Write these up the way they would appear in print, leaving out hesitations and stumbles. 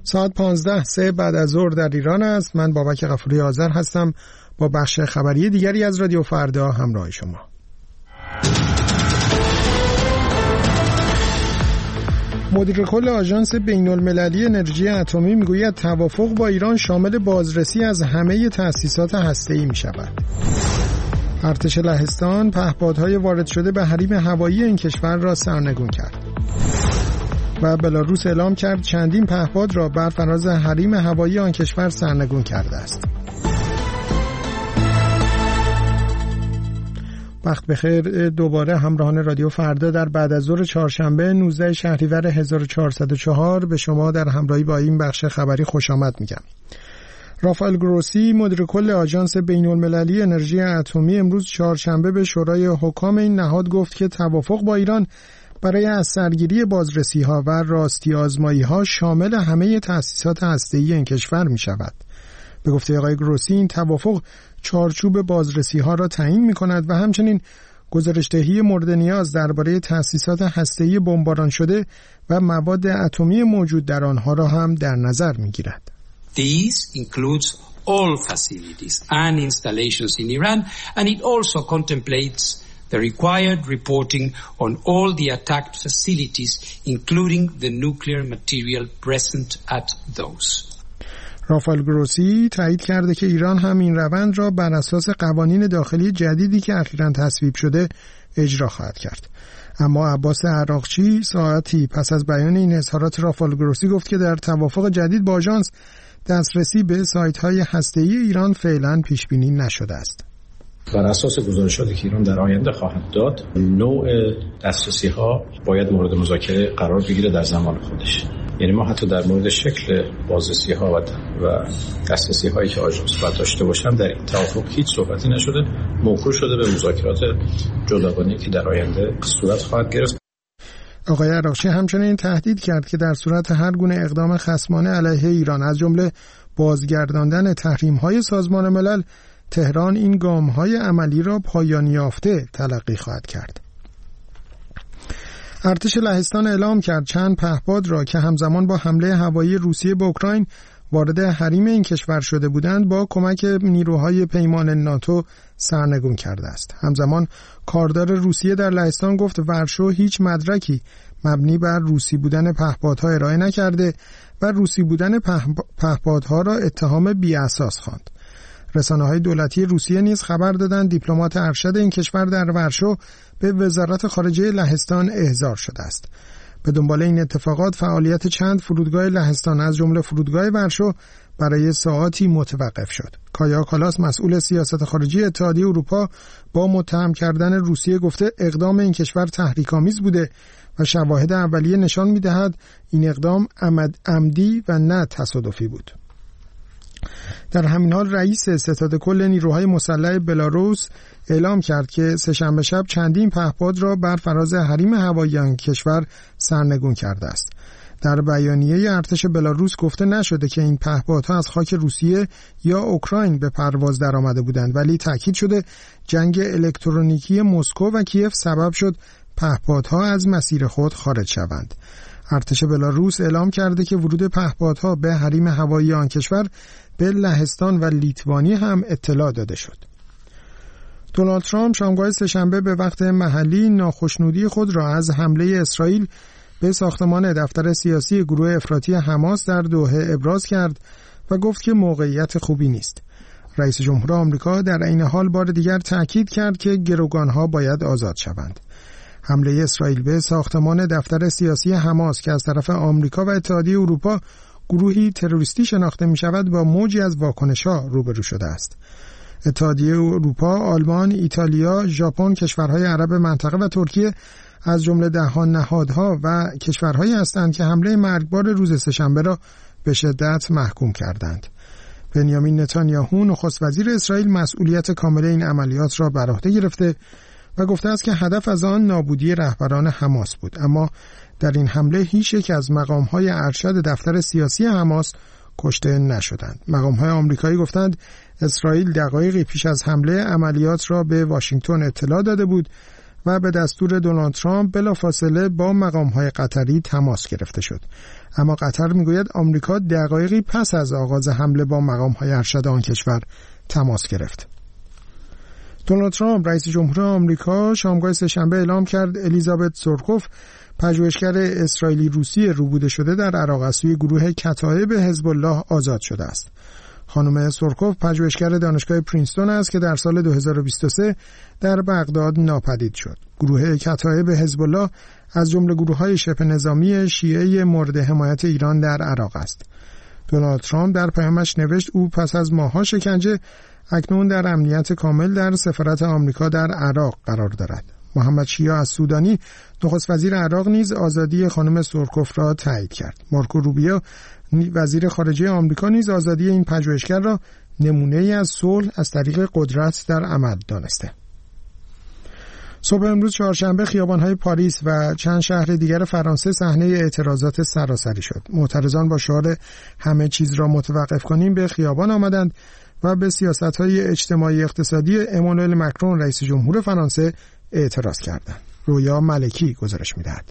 ساعت 15:03 بعد از ظهر در ایران است. من بابک غفوری آذر هستم با بخش خبری دیگری از رادیو فردا همراه شما. مدیر کل آژانس بین‌المللی انرژی اتمی میگوید توافق با ایران شامل بازرسی از همه تأسیسات هسته‌ای می‌شود. ارتش لهستان پهپادهای وارد شده به حریم هوایی این کشور را سرنگون کرد. و بلاروس اعلام کرد چندین پهپاد را بر فراز حریم هوایی آن کشور سرنگون کرده است. وقت بخیر دوباره همراهان رادیو فردا در بعد از ظهر چهارشنبه 19 شهریور 1404 به شما در همراهی با این بخش خبری خوش آمد میگم. رافائل گروسی مدیر کل آژانس بین‌المللی انرژی اتمی امروز چهارشنبه به شورای حکام این نهاد گفت که توافق با ایران برای از سرگیری بازرسی‌ها و راستی آزمایی‌ها شامل همه تأسیسات هسته‌ای این کشور می‌شود. به گفته آقای گروسی این توافق چارچوب بازرسی‌ها را تعیین می‌کند و همچنین گزارش‌دهی مورد نیاز درباره تأسیسات هسته‌ای بمباران شده و مواد اتمی موجود در آنها را هم در نظر می‌گیرد. These includes all facilities and installations in Iran, and it also contemplates the required reporting on all the attacked facilities, including the nuclear material present at those. رافائل گروسی تایید کرده که ایران هم این روند را بر اساس قوانین داخلی جدیدی که اخیراً تصویب شده اجرا خواهد کرد. اما عباس عراقچی ساعتی پس از بیان این اظهارات رافائل گروسی گفت که در توافق جدید با آژانس دسترسی به سایت‌های هسته‌ای ایران فعلاً پیش‌بینی نشده است. بر اساس گزارشاتی که ایران در آینده خواهد داد، نوع دسترسی‌ها باید مورد مذاکره قرار بگیره در زمان خودش. یعنی ما حتی در مورد شکل بازرسی‌ها و دسترسی‌هایی که آژانس باید داشته باشن در این توافق هیچ صحبتی نشده، موکول شده به مذاکرات جداگانه‌ای که در آینده صورت خواهد گرفت. آقای عراقچی همچنین تهدید کرد که در صورت هر گونه اقدام خصمانه علیه ایران از جمله بازگرداندن تحریم‌های سازمان ملل، تهران این گام‌های عملی را پایان یافته تلقی خواهد کرد. ارتش لهستان اعلام کرد چند پهپاد را که همزمان با حمله هوایی روسیه به اوکراین وارد حریم این کشور شده بودند با کمک نیروهای پیمان ناتو سرنگون کرده است. همزمان کاردار روسیه در لهستان گفت ورشو هیچ مدرکی مبنی بر روسی بودن پهپادها ارائه نکرده و روسی بودن پهپادها را اتهام بی‌اساس خواند. رسانه‌های دولتی روسیه نیز خبر دادند دیپلمات ارشد این کشور در ورشو به وزارت خارجه لهستان احضار شده است. به دنبال این اتفاقات فعالیت چند فرودگاه لهستان از جمله فرودگاه ورشو برای ساعاتی متوقف شد. کایا کالاس مسئول سیاست خارجی اتحادیه اروپا با متهم کردن روسیه گفته اقدام این کشور تحریک‌آمیز بوده و شواهد اولیه نشان می‌دهد این اقدام عمدی و نه تصادفی بود. در همین حال رئیس ستاد کل نیروهای مسلح بلاروس اعلام کرد که سه‌شنبه شب چندین پهپاد را بر فراز حریم هوایی آن کشور سرنگون کرده است. در بیانیه ارتش بلاروس گفته نشده که این پهپادها از خاک روسیه یا اوکراین به پرواز درآمده بودند، ولی تاکید شده جنگ الکترونیکی مسکو و کیف سبب شد پهپادها از مسیر خود خارج شوند. ارتش بلاروس اعلام کرده که ورود پهپادها به حریم هوایی آن کشور به لهستان و لیتوانی هم اطلاع داده شد. دونالد ترامپ شامگاه سه‌شنبه به وقت محلی ناخشنودی خود را از حمله اسرائیل به ساختمان دفتر سیاسی گروه افراطی حماس در دوحه ابراز کرد و گفت که موقعیت خوبی نیست. رئیس جمهور آمریکا در عین حال بار دیگر تاکید کرد که گروگانها باید آزاد شوند. حمله اسرائیل به ساختمان دفتر سیاسی حماس که از طرف آمریکا و اتحادیه اروپا گروهی تروریستی شناخته می شود با موجی از واکنش‌ها روبرو شده است. اتحادیه اروپا، آلمان، ایتالیا، ژاپن، کشورهای عرب منطقه و ترکیه از جمله دهان نهادها و کشورهایی هستند که حمله مرگبار روز سه‌شنبه را به شدت محکوم کردند. بنیامین نتانیاهو نخست وزیر اسرائیل مسئولیت کامل این عملیات را بر عهده گرفته و گفته است که هدف از آن نابودی رهبران حماس بود، اما در این حمله هیچ یک از مقام‌های ارشد دفتر سیاسی حماس کشته نشدند. مقام‌های آمریکایی گفتند اسرائیل دقایقی پیش از حمله عملیات را به واشنگتن اطلاع داده بود و به دستور دونالد ترامپ بلافاصله با مقام‌های قطری تماس گرفته شد. اما قطر میگوید آمریکا دقایقی پس از آغاز حمله با مقام‌های ارشد آن کشور تماس گرفت. دونالد ترامپ رئیس جمهور آمریکا شامگاه سه‌شنبه اعلام کرد الیزابت سورکوف پژوهشگر اسرائیلی روسی روبوده شده در عراق از سوی گروه کتایب حزب الله آزاد شده است. خانم سورکوف پژوهشگر دانشگاه پرینستون است که در سال 2023 در بغداد ناپدید شد. گروه کتایب حزب الله از جمله گروه‌های شبه نظامی شیعه مورد حمایت ایران در عراق است. دونالد ترامپ در پیامش نوشت او پس از ماه‌ها شکنجه اکنون در امنیت کامل در سفارت آمریکا در عراق قرار دارد. محمد شیعه از سودانی نخست وزیر عراق نیز آزادی خانم سورکوف را تایید کرد. مارکو روبیو وزیر خارجه آمریکا نیز آزادی این پژوهشگر را نمونه‌ای از صلح از طریق قدرت در عمل دانسته. صبح امروز چهارشنبه خیابان‌های پاریس و چند شهر دیگر فرانسه صحنه اعتراضات سراسری شد. معترضان با شعار همه چیز را متوقف کنیم به خیابان آمدند و به سیاست‌های اجتماعی اقتصادی امانوئل مکرون رئیس جمهور فرانسه اعتراض کردند. رویا ملکی گزارش می‌دهد.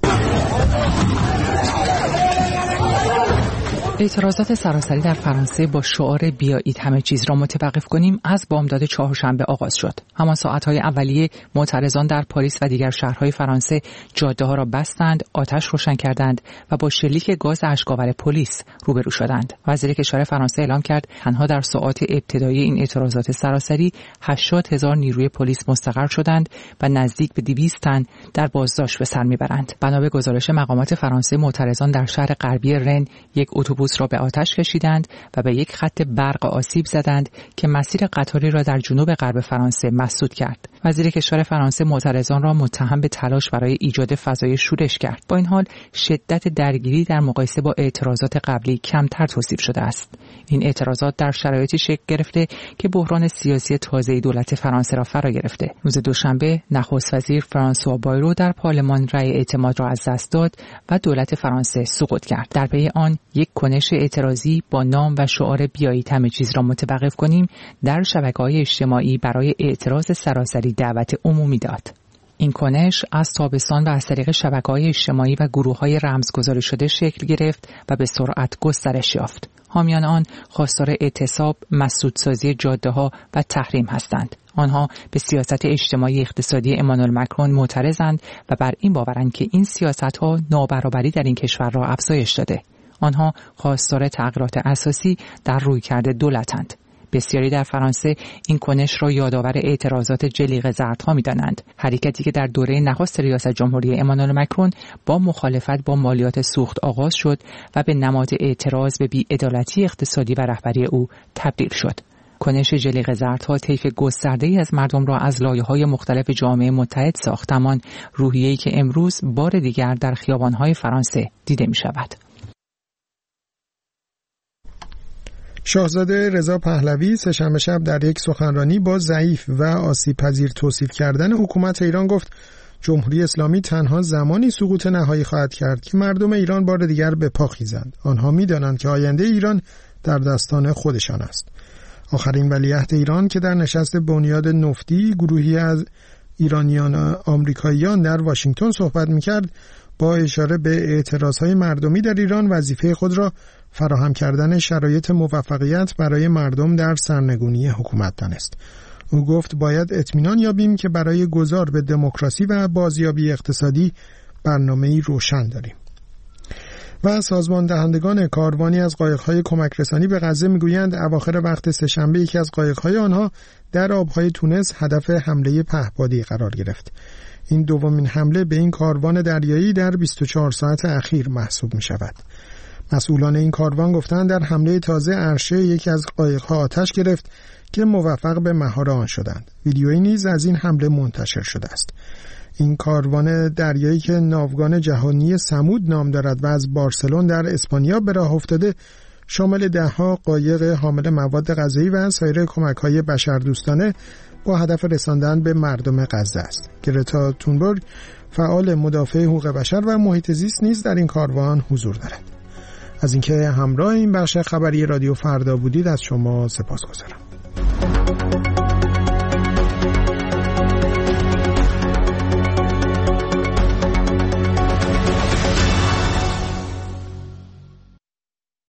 اعتراضات سراسری در فرانسه با شعار بیایید همه چیز را متوقف کنیم از بامداد چهارشنبه آغاز شد. همان ساعت‌های اولیه معترضان در پاریس و دیگر شهرهای فرانسه جاده‌ها را بستند، آتش روشن کردند و با شلیک گاز اشک‌آور پلیس روبرو شدند. وزیر کشور فرانسه اعلام کرد تنها در ساعات ابتدایی این اعتراضات سراسری 80,000 نیروی پلیس مستقر شدند و نزدیک به 200 تن در بازداشت به سر میبرند. بنا به گزارش مقامات فرانسه معترضان در شهر غربی رن یک اتوبوس را به آتش کشیدند و به یک خط برق آسیب زدند که مسیر قطاری را در جنوب غرب فرانسه مسدود کرد. وزیر کشور فرانسه معترضان را متهم به تلاش برای ایجاد فضای شورش کرد. با این حال شدت درگیری در مقایسه با اعتراضات قبلی کمتر توصیف شده است. این اعتراضات در شرایطی شکل گرفته که بحران سیاسی تازه‌ای دولت فرانسه را فرا گرفته. روز دوشنبه نخست وزیر فرانسوا بایرو در پارلمان رأی اعتماد را از دست داد و دولت فرانسه سقوط کرد. در پی آن یک کنش اعتراضی با نام و شعار بیایید همه چیز را متوقف کنیم در شبکه‌های اجتماعی برای اعتراض سراسری دعوت عمومی داد. این کنش از تابستان و از طریق شبکه‌های اجتماعی و گروه‌های رمزگذاری شده شکل گرفت و به سرعت گسترش یافت. حامیان آن خواستار اعتصاب، مسدودسازی جاده‌ها و تحریم هستند. آنها به سیاست اجتماعی اقتصادی امانوئل مکرون معترضند و بر این باورند که این سیاست‌ها نابرابری در این کشور را افزایش داده. آنها خواستار تغییرات اساسی در رویکرد دولتند. بسیاری در فرانسه این کنش را یادآور اعتراضات جلیقه زردها می‌دانند، حرکتی که در دوره نخست ریاست جمهوری امانوئل مکرون با مخالفت با مالیات سوخت آغاز شد و به نماد اعتراض به بی‌عدالتی اقتصادی و رهبری او تبدیل شد. کنش جلیقه زردها طیف گسترده‌ای از مردم را از لایه‌های مختلف جامعه متحد ساخت، اما روحیه‌ای که امروز بار دیگر در خیابان‌های فرانسه دیده می‌شود. شاهزاده رضا پهلوی سه‌شنبه شب در یک سخنرانی با ضعیف و آسیب‌پذیر توصیف کردن حکومت ایران گفت جمهوری اسلامی تنها زمانی سقوط نهایی خواهد کرد که مردم ایران بار دیگر به پا خیزند. آنها می‌دانند که آینده ایران در دستان خودشان است. آخرین ولیعهد ایران که در نشست بنیاد نفتی گروهی از ایرانیان آمریکاییان در واشنگتن صحبت می‌کرد، با اشاره به اعتراضهای مردمی در ایران وظیفه خود را فراهم کردن شرایط موفقیت برای مردم در سرنگونی حکومت دانست. او گفت باید اطمینان یابیم که برای گذار به دموکراسی و بازیابی اقتصادی برنامه‌ای روشن داریم. و سازمان دهندگان کاروانی از قایق‌های کمک رسانی به غزه میگویند اواخر وقت سه‌شنبه یکی از قایق‌های آنها در آب‌های تونس هدف حمله پهپادی قرار گرفت. این دومین حمله به این کاروان دریایی در 24 ساعت اخیر محسوب می شود. مسئولان این کاروان گفتند در حمله تازه عرشه یکی از قایق‌ها آتش گرفت که موفق به مهار آن شدند. ویدیویی نیز از این حمله منتشر شده است. این کاروان دریایی که ناوگان جهانی سمود نام دارد و از بارسلون در اسپانیا به راه افتاده، شامل 10 قایق حامل مواد غذایی و سایر کمک‌های بشردوستانه با هدف رساندن به مردم غزه است. گرتا تونبرگ فعال مدافع حقوق بشر و محیط زیست نیز در این کاروان حضور دارد. از اینکه همراه این بخش خبری رادیو فردا بودید از شما سپاسگزارم.